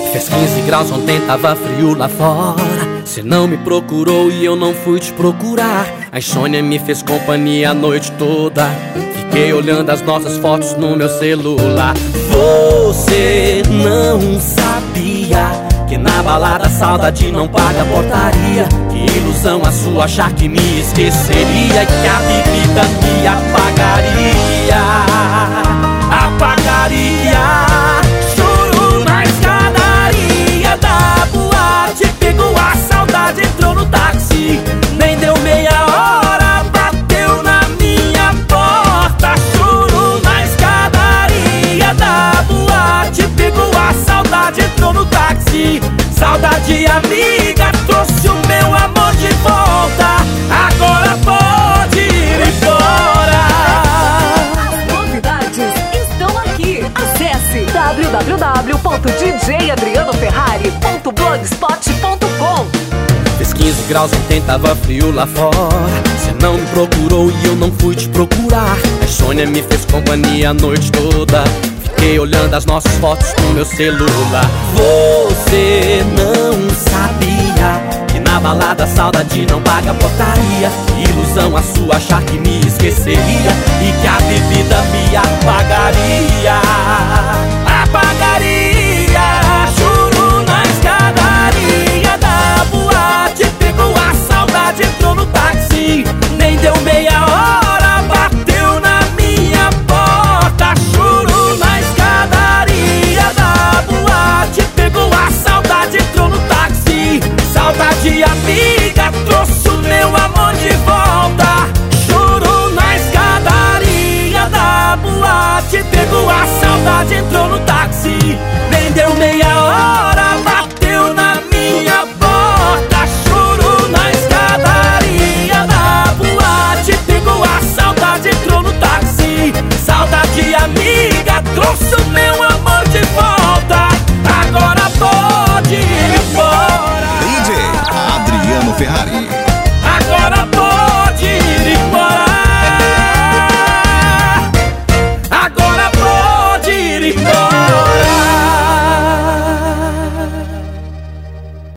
Fez 15 graus ontem, tava frio lá fora. Cê não me procurou e eu não fui te procurar. A insônia me fez companhia a noite toda. Fiquei olhando as nossas fotos no meu celular. Você não sabia que na balada a saudade não paga portaria. Que ilusão a sua achar que me esqueceria, que a bebida me apagaria. Apagaria. Choro na escadaria da boate. Pegou a saudade, entrou no táxi. Nem deu meia hora, bateu na minha porta. Choro na escadaria da boate. Pegou a saudade, entrou no táxi. Saudade amiga, trouxe o meu amor de volta. Agora pode ir embora. As novidades estão aqui. Acesse www.djadrianoferrari.blogspot.com. Fez 15 graus ontem, tava frio lá fora. Cê não me procurou e eu não fui te procurar. A insônia me fez companhia a noite toda. Fiquei olhando as nossas fotos no meu celular. Você não sabia que na balada a saudade não paga portaria. Ilusão a sua achar que me esqueceria e que a bebida me apagaria.